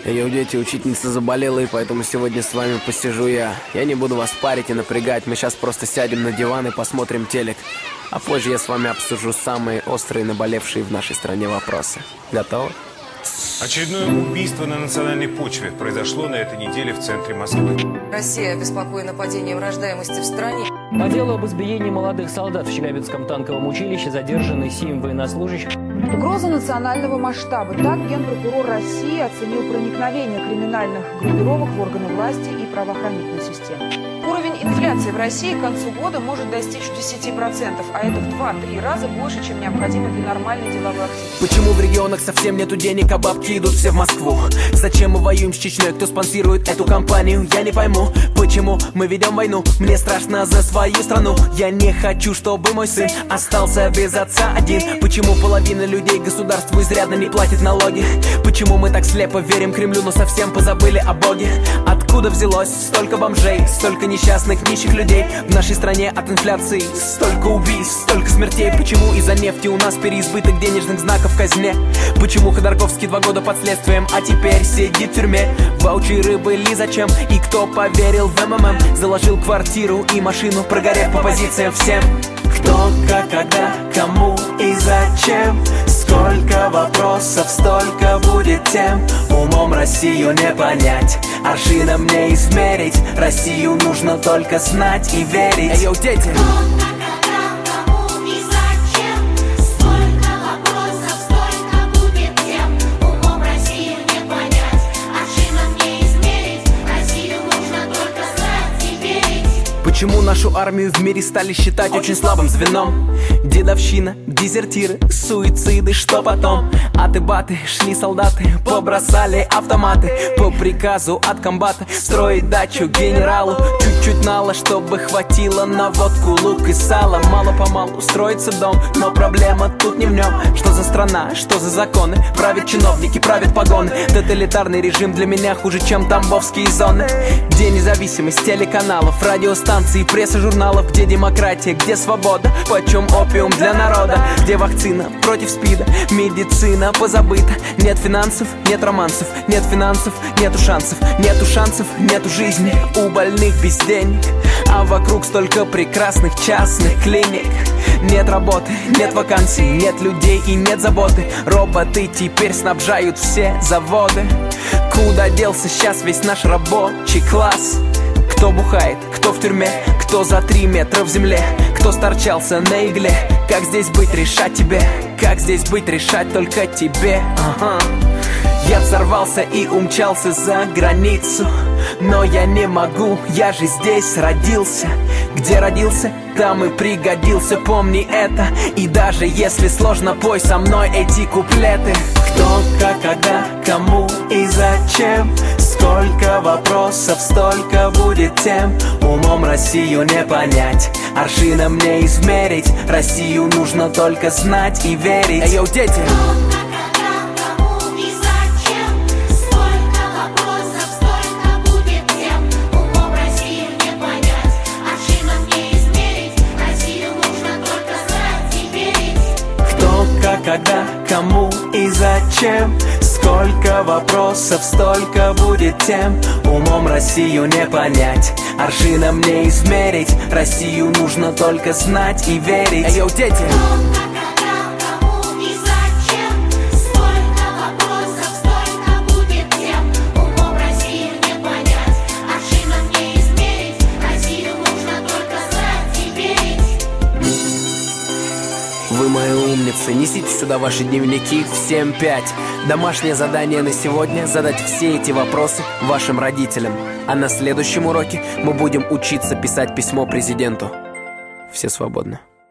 Йоу, дети, учительница заболела, и поэтому сегодня с вами посижу я. Я не буду вас парить и напрягать, мы сейчас просто сядем на диван и посмотрим телек. А позже я с вами обсужу самые острые наболевшие в нашей стране вопросы. Готовы? Очередное убийство на национальной почве произошло на этой неделе в центре Москвы. Россия обеспокоена падением рождаемости в стране. По делу об избиении молодых солдат в Челябинском танковом училище задержаны 7 военнослужащих. Угроза национального масштаба. Так Генпрокурор России оценил проникновение криминальных группировок в органы власти и правоохранительной системы. Уровень инфляции в России к концу года может достичь 10%, а это в 2-3 раза больше, чем необходимо для нормальной деловой активности. Почему в регионах совсем нету денег, а бабки идут все в Москву? Зачем мы воюем с Чечней, кто спонсирует эту кампанию? Я не пойму, почему мы ведем войну. Мне страшно за свою страну. Я не хочу, чтобы мой сын остался без отца один. Почему половина людей государству изрядно не платит налоги? Почему мы так слепо верим Кремлю, но совсем позабыли о Боге? Откуда взялось столько бомжей, столько несчастных нищих людей? В нашей стране от инфляции столько убийств, столько смертей. Почему из-за нефти у нас переизбыток денежных знаков в казне? Почему Ходорковский 2 года под следствием, а теперь сидит в тюрьме? Ваучеры были зачем? И кто поверил в МММ? Заложил квартиру и машину, прогорев по позициям всем. Кто, как, когда, кому и зачем? Сколько вопросов, столько будет тем. Умом Россию не понять, аршином не измерить. Россию нужно только знать и верить. Йоу, дети! Почему нашу армию в мире стали считать очень слабым звеном? Дедовщина, дезертиры, суициды, что потом? Аты-баты, шли солдаты, побросали автоматы. По приказу от комбата строить дачу генералу. Чуть-чуть нало, чтобы хватило на водку, лук и сало. Мало-помалу строится дом, но проблема тут не в нем. Что за страна, что за законы? Правят чиновники, правят погоны. Тоталитарный режим для меня хуже, чем тамбовские зоны. Где независимость телеканалов, радиостанций, пресса, журналов? Где демократия, где свобода? Почем опиум для народа? Где вакцина против СПИДа? Медицина позабыта. Нет финансов, нет романсов. Нет финансов, нету шансов. Нету шансов, нету жизни. У больных без денег, а вокруг столько прекрасных частных клиник. Нет работы, нет вакансий, нет людей и нет заботы. Роботы теперь снабжают все заводы. Куда делся сейчас весь наш рабочий класс? Кто бухает, кто в тюрьме, кто за 3 метра в земле, кто сторчался на игле? Как здесь быть, решать тебе? Как здесь быть, решать только тебе? Я взорвался и умчался за границу, но я не могу, я же здесь родился. Где родился, там и пригодился, помни это. И даже если сложно, пой со мной эти куплеты. Кто, как, когда, кому и зачем? Сколько вопросов, столько будет тем. Умом Россию не понять, аршином не измерить. Россию нужно только знать и верить. Йоу, дети! Когда, кому и зачем? Сколько вопросов, столько будет тем. Умом Россию не понять, аршином не измерить. Россию нужно только знать и верить. Йоу, дети! Вы мои умницы, несите сюда ваши дневники в 7-5. Домашнее задание на сегодня — задать все эти вопросы вашим родителям. А на следующем уроке мы будем учиться писать письмо президенту. Все свободны.